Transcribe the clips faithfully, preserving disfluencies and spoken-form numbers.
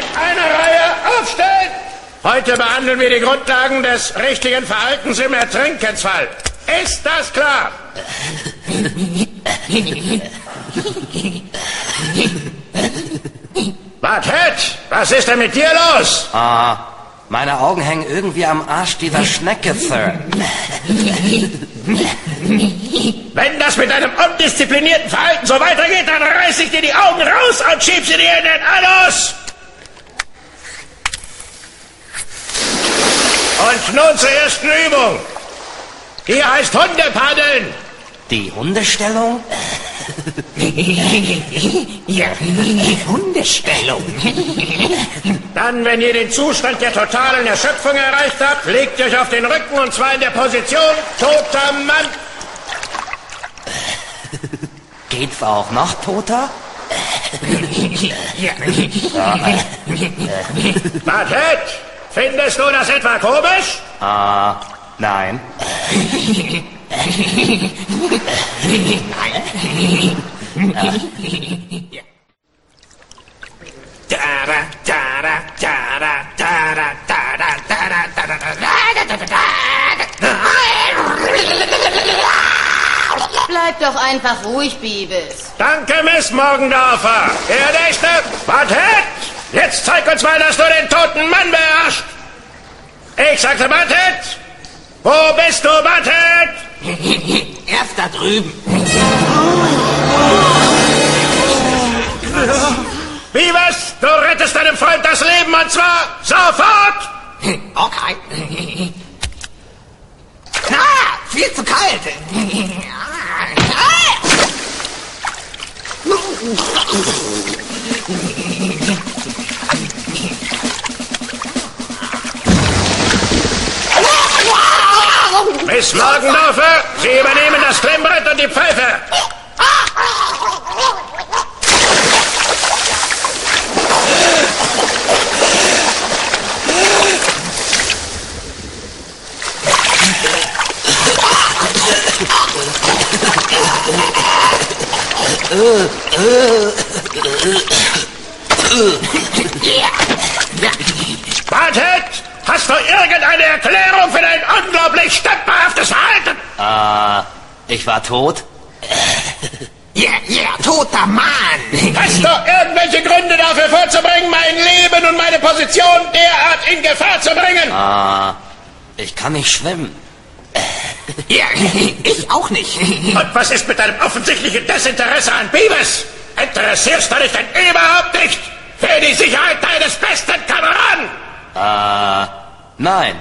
In einer Reihe aufstellen! Heute behandeln wir die Grundlagen des richtigen Verhaltens im Ertrinkensfall. Ist das klar? Bartett, was ist denn mit dir los? Ah, meine Augen hängen irgendwie am Arsch dieser Schnecke, Sir. Wenn das mit deinem undisziplinierten Verhalten so weitergeht, dann reiß ich dir die Augen raus und schieb sie dir in den Anus! Und nun zur ersten Übung. Die heißt Hundepaddeln. Die Hundestellung? Ja, Hundestellung. Dann, wenn ihr den Zustand der totalen Erschöpfung erreicht habt, legt euch auf den Rücken und zwar in der Position toter Mann. Geht's auch noch toter? Bartett, findest du das etwa komisch? Ah, nein. Bleib doch einfach ruhig, Beavis. Danke, Miss Morgendorfer. Der nächste, Bartett, jetzt zeig uns mal, dass du den toten Mann beherrschst. Ich sagte Bartett. Wo bist du, Bartett? Erst da drüben. Beavis, du rettest deinem Freund das Leben und zwar sofort! Okay. Ah, viel zu kalt. Miss Morgendorfer, Sie übernehmen das Klemmbrett und die Pfeife. Bartett, hast du irgendeine Erklärung für dein unglaublich stümperhaftes Verhalten? Ah, ich war tot? Ja, ja, toter Mann. Hast du irgendwelche Gründe dafür vorzubringen, mein Leben und meine Position derart in Gefahr zu bringen? Ah, ich kann nicht schwimmen. Ja, ich auch nicht. Und was ist mit deinem offensichtlichen Desinteresse an Beavis? Interessierst du dich denn überhaupt nicht für die Sicherheit deines besten Kameraden? Ah, nein.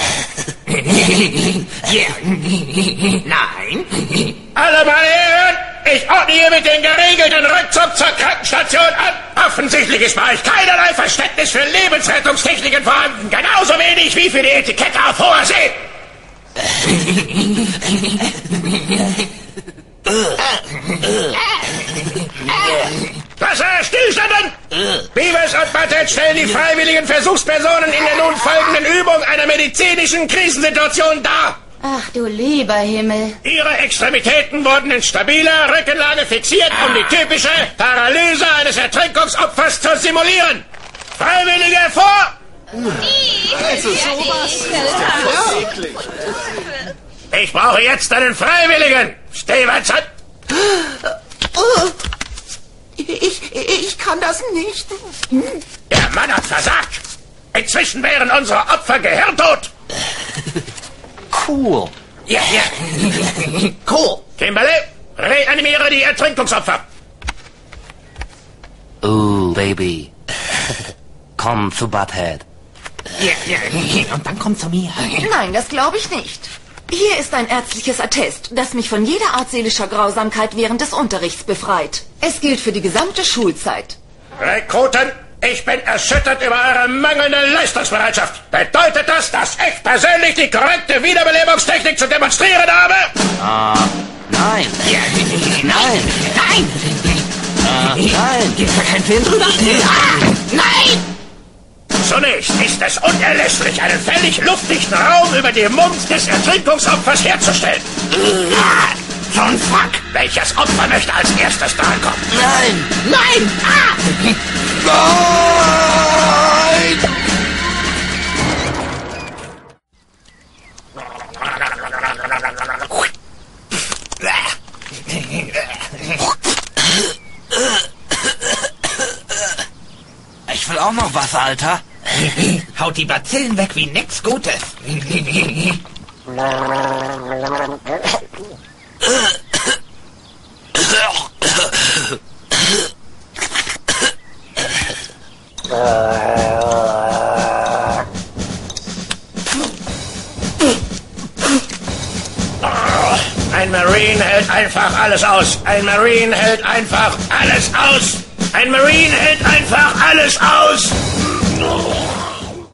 Ja, nein. Alle meine Herren, ich ordne hiermit den geregelten Rückzug zur Krankenstation an. Offensichtlich ist bei euch keinerlei Verständnis für Lebensrettungstechniken vorhanden. Genauso wenig wie für die Etikette auf hoher See. Wasser, stillstanden! Beavis und Bartett stellen die freiwilligen Versuchspersonen in der nun folgenden Übung einer medizinischen Krisensituation dar. Ach du lieber Himmel. Ihre Extremitäten wurden in stabiler Rückenlage fixiert, um die typische Paralyse eines Ertrinkungsopfers zu simulieren. Freiwillige vor! Also sowas ist ja voll eklig. Ich brauche jetzt einen Freiwilligen. Stevenson! Ich, ich kann das nicht. Der Mann hat versagt. Inzwischen wären unsere Opfer gehirntot. Cool. Ja, ja. Cool. Kimberly, reanimiere die Ertrinkungsopfer. Oh, Baby. Komm zu Butthead. Ja, ja. Und dann komm zu mir. Nein, das glaube ich nicht. Hier ist ein ärztliches Attest, das mich von jeder Art seelischer Grausamkeit während des Unterrichts befreit. Es gilt für die gesamte Schulzeit. Rekruten, ich bin erschüttert über eure mangelnde Leistungsbereitschaft. Bedeutet das, dass ich persönlich die korrekte Wiederbelebungstechnik zu demonstrieren habe? Ah, nein. Ja, Nein. nein. Ah, nein. Gibt da kein Film drüber? Ah, nein. Zunächst ist es unerlässlich, einen völlig luftdichten Raum über dem Mund des Ertrinkungsopfers herzustellen. Ah, so ein Fuck. Welches Opfer möchte als erstes drankommen? Nein. Nein. Ah. Oh! auch noch was, Alter? Haut die Bazillen weg wie nix Gutes. Ein Marine hält einfach alles aus. Ein Marine hält einfach alles aus. Ein Marine hält einfach alles aus.